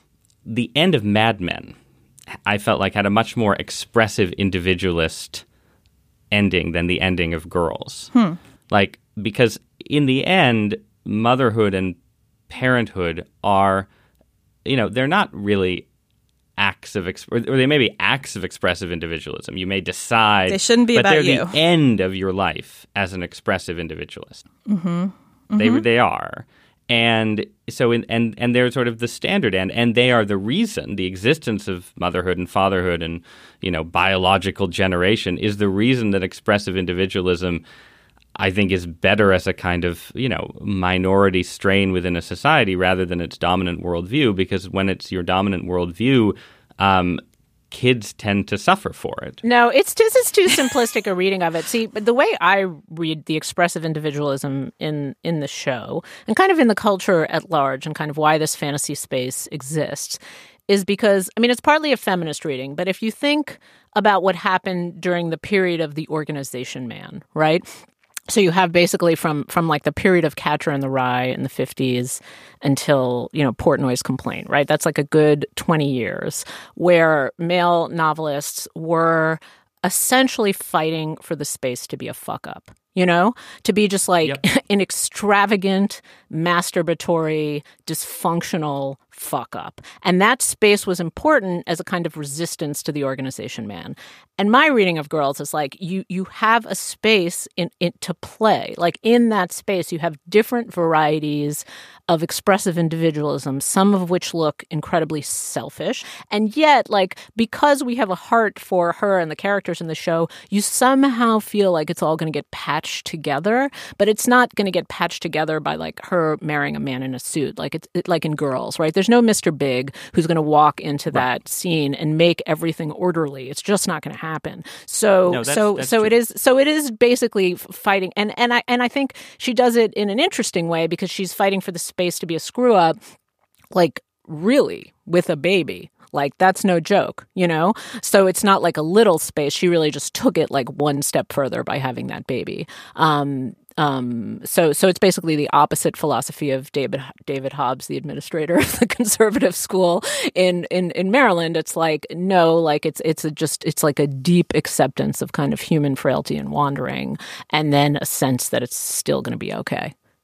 the end of Mad Men, I felt like had a much more expressive individualist ending than the ending of Girls. Hmm. Like, because in the end, motherhood and parenthood are, you know, they're not really acts of, exp- or they may be acts of expressive individualism. You may decide. They shouldn't be but about they're you. the end of your life as an expressive individualist. Mm-hmm. Mm-hmm. They they are. And so, in, and and they're sort of the standard end, and they are the reason, the existence of motherhood and fatherhood and, you know, biological generation is the reason that expressive individualism, I think, is better as a kind of, you know, minority strain within a society rather than its dominant worldview, because when it's your dominant worldview, um, kids tend to suffer for it. No, it's this is too simplistic a reading of it. See, but the way I read the expressive individualism in in the show and kind of in the culture at large and kind of why this fantasy space exists is because, I mean, it's partly a feminist reading, but if you think about what happened during the period of the Organization Man, right? So you have basically from from like the period of Catcher in the Rye in the fifties until, you know, Portnoy's Complaint, right? That's like a good twenty years where male novelists were essentially fighting for the space to be a fuck up, you know, to be just like Yep. an extravagant, masturbatory, dysfunctional fuck up. And that space was important as a kind of resistance to the Organization Man. And my reading of Girls is like you you have a space in it to play. Like in that space, you have different varieties of expressive individualism, some of which look incredibly selfish. And yet, like, because we have a heart for her and the characters in the show, you somehow feel like it's all going to get patched together, but it's not going to get patched together by like her marrying a man in a suit, like it's it, like in Girls, right? There's no Mister Big who's going to walk into Right. that scene and make everything orderly. It's just not going to happen. So, No, that's- so, that's so true. it is. So it is basically fighting, and and I and I think she does it in an interesting way because she's fighting for the space to be a screw up, like really with a baby. Like, that's no joke, you know? So it's not like a little space. She really just took it like one step further by having that baby. Um, um, so so it's basically the opposite philosophy of David David Hobbs, the administrator of the conservative school in, in, in Maryland. It's like, no, like it's it's a just it's like a deep acceptance of kind of human frailty and wandering, and then a sense that it's still going to be okay.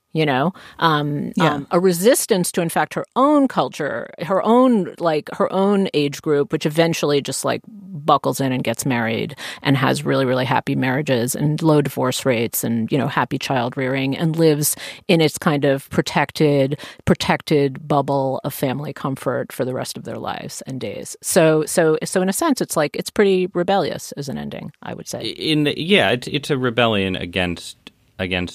You know, um, Yeah. um, a resistance to, in fact, her own culture, her own, like, her own age group, which eventually just, like, buckles in and gets married and has really, really happy marriages and low divorce rates and, you know, happy child rearing and lives in its kind of protected, protected bubble of family comfort for the rest of their lives and days. So, so, so in a sense, it's like, it's pretty rebellious as an ending, I would say. In the, yeah, it's, it's a rebellion against against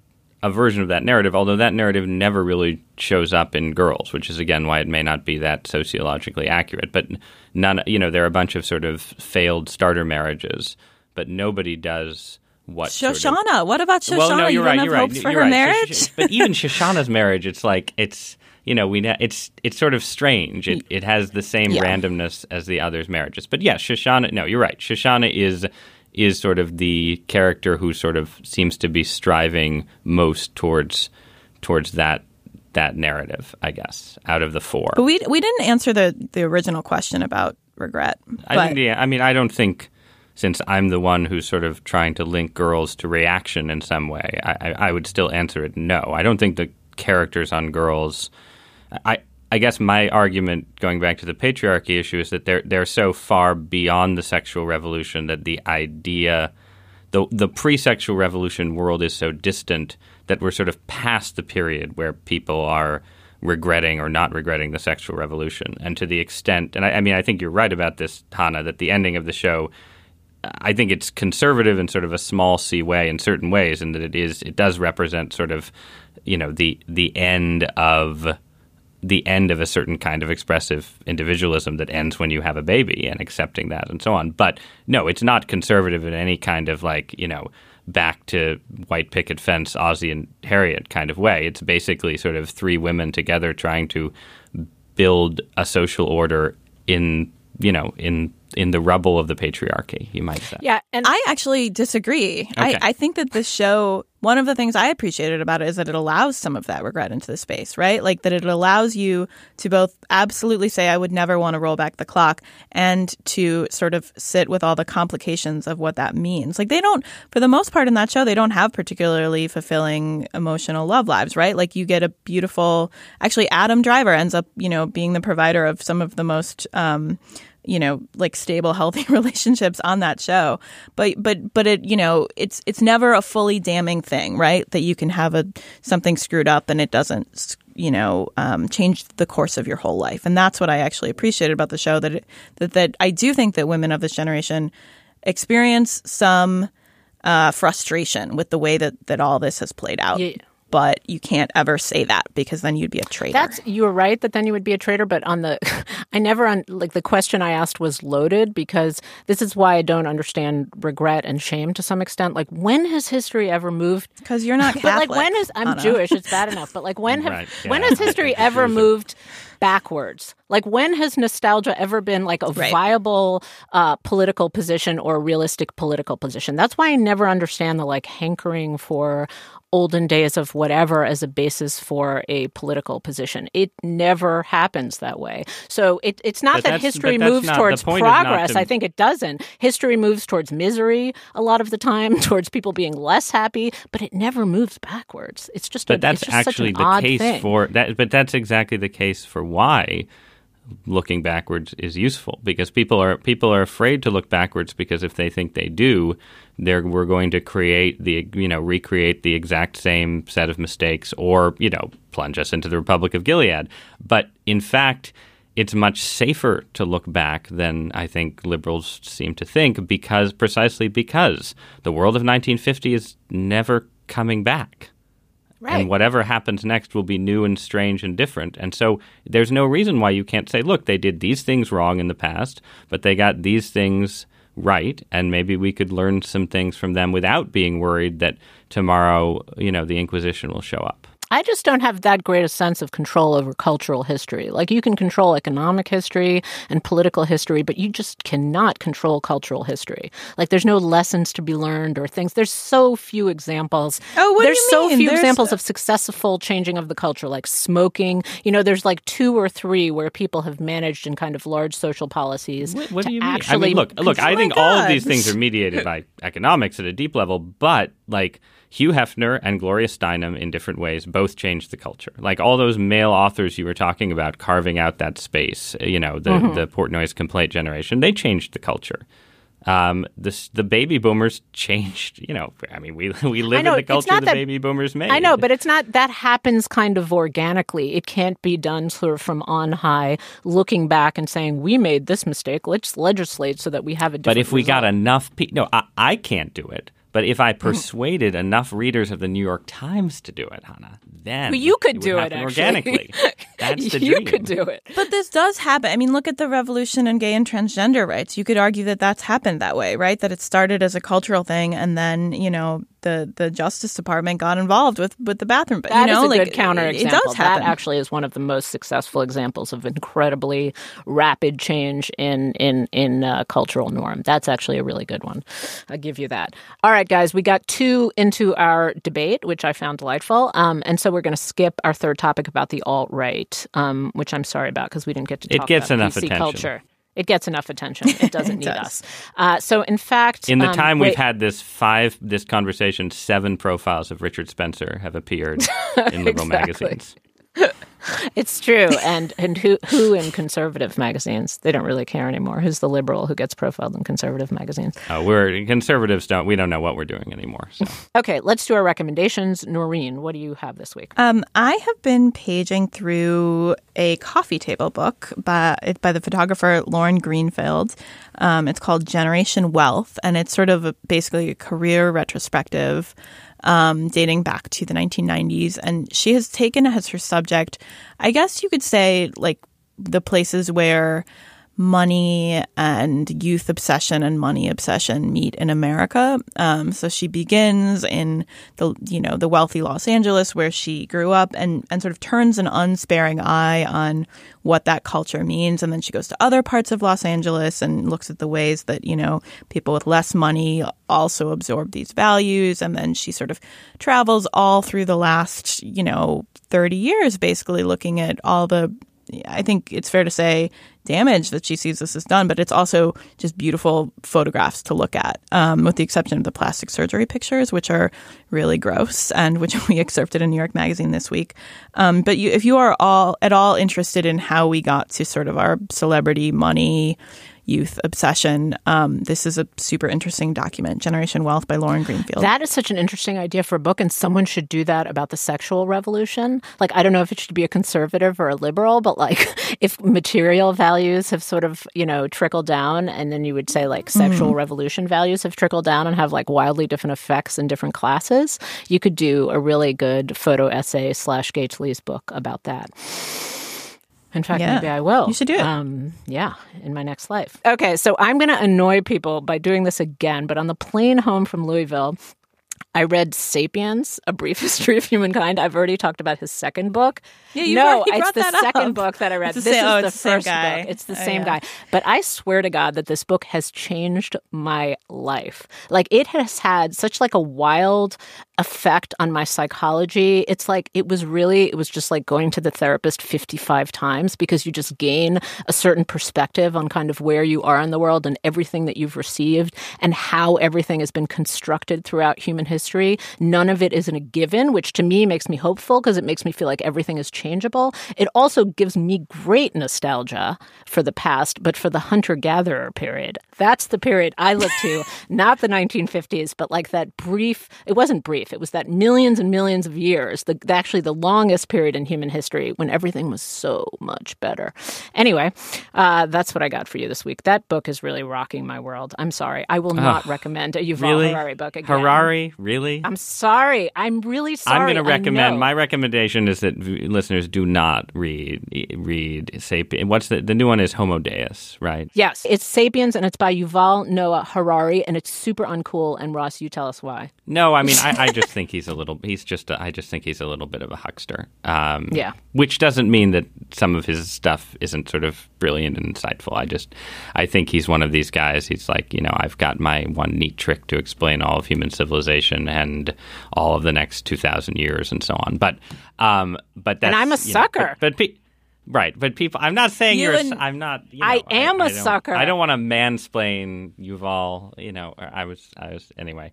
a version of that narrative, although that narrative never really shows up in Girls, which is, again, why it may not be that sociologically accurate. But none, you know, there are a bunch of sort of failed starter marriages, but nobody does what Shoshana. Sort of, what about Shoshana? well, no, you you're don't right, have you're hopes right, for you're her right. marriage? Sh- sh- but even Shoshana's marriage, it's like, it's, you know, we it's it's sort of strange. It it has the same Yeah. randomness as the others' marriages. But yeah, Shoshana, no, you're right. Shoshana is... is sort of the character who sort of seems to be striving most towards towards that that narrative, I guess, out of the four. But we we didn't answer the, the original question about regret. I But think, yeah, I mean, I don't think, since I'm the one who's sort of trying to link Girls to reaction in some way, I, I, I would still answer it no. I don't think the characters on Girls... I I guess my argument, going back to the patriarchy issue, is that they're they're so far beyond the sexual revolution that the idea, the the pre-sexual revolution world is so distant that we're sort of past the period where people are regretting or not regretting the sexual revolution. And to the extent, and I, I mean, I think you're right about this, Hannah, that the ending of the show, I think it's conservative in sort of a small c way in certain ways, and that it is it does represent sort of, you know, the the end of. the end of a certain kind of expressive individualism that ends when you have a baby and accepting that and so on. But no, it's not conservative in any kind of like, you know, back to white picket fence, Ozzie and Harriet kind of way. It's basically sort of three women together trying to build a social order in, you know, in in the rubble of the patriarchy, you might say. Yeah, and I actually disagree. Okay. I, I think that this show, one of the things I appreciated about it is that it allows some of that regret into the space, right? Like that it allows you to both absolutely say, I would never want to roll back the clock, and to sort of sit with all the complications of what that means. Like they don't, for the most part in that show, they don't have particularly fulfilling emotional love lives, right? Like you get a beautiful, actually Adam Driver ends up, you know, being the provider of some of the most, um, you know, like stable, healthy relationships on that show. But but but it, you know, it's it's never a fully damning thing, right? That you can have a something screwed up and it doesn't, you know, um, change the course of your whole life. And that's what I actually appreciated about the show. That it, that that I do think that women of this generation experience some uh, frustration with the way that that all this has played out. Yeah. But you can't ever say that because then you'd be a traitor. That's you were right that then you would be a traitor. But on the, I never on like the question I asked was loaded because this is why I don't understand regret and shame to some extent. Like when has history ever moved? Because you're not Catholic. But like when has I'm Anna. Jewish, it's bad enough. But like when have Right, yeah. when has history ever moved backwards? Like when has nostalgia ever been like a Right. viable uh, political position or realistic political position? That's why I never understand the like hankering for olden days of whatever as a basis for a political position. It never happens that way. So it, it's not But that that's- history but that's moves not- towards the point is not progress. to- I think it doesn't. History moves towards misery a lot of the time, towards people being less happy, but it never moves backwards. It's just a, But that's it's just actually such an the odd case thing. for that. But that's exactly the case for why looking backwards is useful, because people are people are afraid to look backwards because if they think they do, they're we're going to create the you know recreate the exact same set of mistakes, or you know plunge us into the Republic of Gilead. But in fact, it's much safer to look back than I think liberals seem to think, because precisely because the world of nineteen fifty is never coming back. Right. And whatever happens next will be new and strange and different. And so there's no reason why you can't say, look, they did these things wrong in the past, but they got these things right, and maybe we could learn some things from them without being worried that tomorrow, you know, the Inquisition will show up. I just don't have that great a sense of control over cultural history. Like you can control economic history and political history, but you just cannot control cultural history. Like there's no lessons to be learned or things. There's so few examples. Oh, what do there's you so mean? few There's- examples of successful changing of the culture, like smoking. You know, there's like two or three where people have managed in kind of large social policies What, what to do you mean? actually I mean, look, look. I Oh think my all of God. these things are mediated by economics at a deep level, but like Hugh Hefner and Gloria Steinem in different ways both changed the culture. Like all those male authors you were talking about carving out that space, you know, the, mm-hmm. the Portnoy's complaint generation, they changed the culture. Um, this, the baby boomers changed, you know, I mean, we we live know, in the culture the that, baby boomers made. I know, but it's not, that happens kind of organically. It can't be done sort of from on high, looking back and saying, we made this mistake, let's legislate so that we have a different But if we result. got enough people, no, I, I can't do it. But if I persuaded mm-hmm. enough readers of the New York Times to do it, Hannah, then well, you could it do would it happen actually. organically. That's the you dream. could do it. But this does happen. I mean, look at the revolution in gay and transgender rights. You could argue that that's happened that way, right? That it started as a cultural thing, and then, you know, the, the Justice Department got involved with, with the bathroom. But that you know, is a like, good counterexample. It does happen. That actually is one of the most successful examples of incredibly rapid change in in in uh, cultural norm. That's actually a really good one. I'll give you that. All right, guys, we got two into our debate, which I found delightful, um, and so we're going to skip our third topic about the alt-right, um, which I'm sorry about because we didn't get to talk it gets about enough P C attention. culture. It gets enough attention. It doesn't it need does. us. Uh, so, in fact, in the um, time wait, we've had this five this conversation, seven profiles of Richard Spencer have appeared in liberal Exactly. magazines. It's true. And and who who in conservative magazines? They don't really care anymore. Who's the liberal who gets profiled in conservative magazines? Uh, we're conservatives don't we don't know what we're doing anymore. So. Okay, let's do our recommendations. Noreen, what do you have this week? Um, I have been paging through a coffee table book by by the photographer Lauren Greenfield. Um, it's called Generation Wealth, and it's sort of a, basically a career retrospective um, dating back to the nineteen nineties. And she has taken as her subject, I guess you could say, like the places where money and youth obsession and money obsession meet in America. Um, so she begins in the, you know, the wealthy Los Angeles where she grew up and, and sort of turns an unsparing eye on what that culture means. And then she goes to other parts of Los Angeles and looks at the ways that, you know, people with less money also absorb these values. And then she sort of travels all through the last, you know, thirty years, basically looking at all the, I think it's fair to say, damage that she sees this has done, but it's also just beautiful photographs to look at, um, with the exception of the plastic surgery pictures, which are really gross and which we excerpted in New York Magazine this week. Um, but you, if you are all at all interested in how we got to sort of our celebrity money youth obsession, um, this is a super interesting document, Generation Wealth by Lauren Greenfield. That is such an interesting idea for a book, and someone should do that about the sexual revolution. Like, I don't know if it should be a conservative or a liberal, but like if material values have sort of, you know, trickled down, and then you would say like sexual mm. revolution values have trickled down and have like wildly different effects in different classes, you could do a really good photo essay slash Gates Lee's book about that. In fact, yeah. maybe I will. You should do it. Um, yeah, in my next life. Okay, so I'm going to annoy people by doing this again, but on the plane home from Louisville, I read Sapiens, A Brief History of Humankind. I've already talked about his second book. Yeah, you no, already it's brought the that second up. book that I read. It's the This same, is oh, the it's the same first guy. book. It's the Oh, same yeah. guy. But I swear to God that this book has changed my life. Like, it has had such like a wild effect on my psychology. It's like, it was really, it was just like going to the therapist fifty-five times, because you just gain a certain perspective on kind of where you are in the world and everything that you've received and how everything has been constructed throughout human history. None of it isn't a given, which to me makes me hopeful because it makes me feel like everything is changeable. It also gives me great nostalgia for the past, but for the hunter-gatherer period. That's the period I look to, not the nineteen fifties, but like that brief, it wasn't brief, it was that millions and millions of years, the, actually the longest period in human history when everything was so much better. Anyway, uh, that's what I got for you this week. That book is really rocking my world. I'm sorry. I will not oh, recommend a Yuval really? Harari book again. Harari? Really? I'm sorry. I'm really sorry. I'm going to recommend, I know. my recommendation is that v- listeners do not read, read Sapiens. What's the, the new one is Homo Deus, right? Yes. It's Sapiens, and it's by Yuval Noah Harari, and it's super uncool. And Ross, you tell us why. No, I mean, I, I just think he's a little, he's just, a, I just think he's a little bit of a huckster. Um, yeah. Which doesn't mean that some of his stuff isn't sort of brilliant and insightful. I just, I think he's one of these guys. He's like, you know, I've got my one neat trick to explain all of human civilization and all of the next two thousand years and so on. But, um, but that's, and I'm a you know, sucker. but, but pe- Right, but people, I'm not saying You you're, and- a, I'm not, you know, I am a don't- sucker. I don't want to mansplain Yuval, you know, or I was, I was, anyway.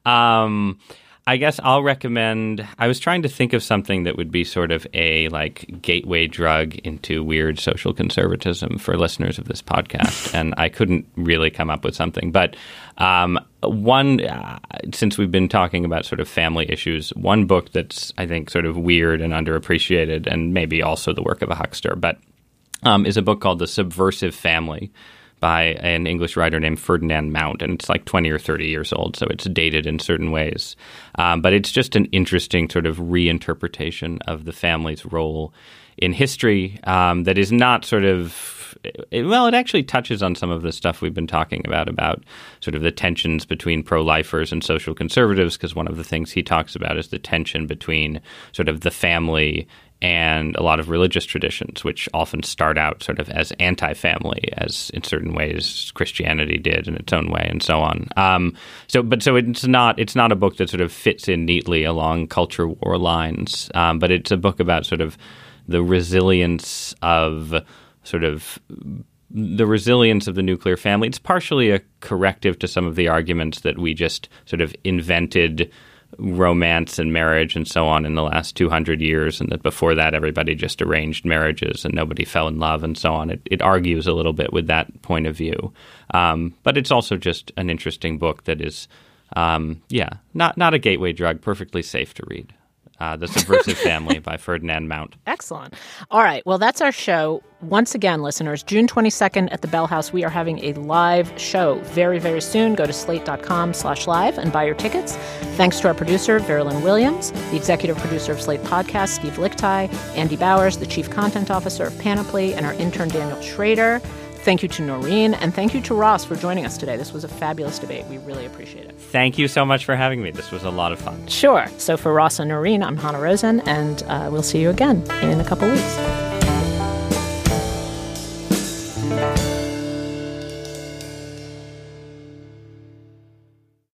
Um, I guess I'll recommend, I was trying to think of something that would be sort of a, like, gateway drug into weird social conservatism for listeners of this podcast, and I couldn't really come up with something. But um, one, uh, since we've been talking about sort of family issues, one book that's, I think, sort of weird and underappreciated, and maybe also the work of a huckster, but um, is a book called The Subversive Family by an English writer named Ferdinand Mount, and it's like twenty or thirty years old, so it's dated in certain ways. Um, but it's just an interesting sort of reinterpretation of the family's role in history um, that is not sort of it, – well, it actually touches on some of the stuff we've been talking about, about sort of the tensions between pro-lifers and social conservatives, because one of the things he talks about is the tension between sort of the family and a lot of religious traditions, which often start out sort of as anti-family, as in certain ways Christianity did in its own way, and so on. Um, so, but so it's not it's not a book that sort of fits in neatly along culture war lines, um, but it's a book about sort of the resilience of sort of the resilience of the nuclear family. It's partially a corrective to some of the arguments that we just sort of invented romance and marriage and so on in the last two hundred years, and that before that everybody just arranged marriages and nobody fell in love and so on. It, it argues a little bit with that point of view. Um, but it's also just an interesting book that is, um, yeah, not, not a gateway drug, perfectly safe to read. Uh, The Subversive Family by Ferdinand Mount. Excellent. All right. Well, that's our show. Once again, listeners, June twenty-second at the Bell House, we are having a live show very, very soon. Go to slate.com slash live and buy your tickets. Thanks to our producer, Verilyn Williams, the executive producer of Slate Podcast, Steve Lichtai, Andy Bowers, the chief content officer of Panoply, and our intern, Daniel Schrader. Thank you to Noreen, and thank you to Ross for joining us today. This was a fabulous debate. We really appreciate it. Thank you so much for having me. This was a lot of fun. Sure. So for Ross and Noreen, I'm Hannah Rosen, and uh, we'll see you again in a couple weeks.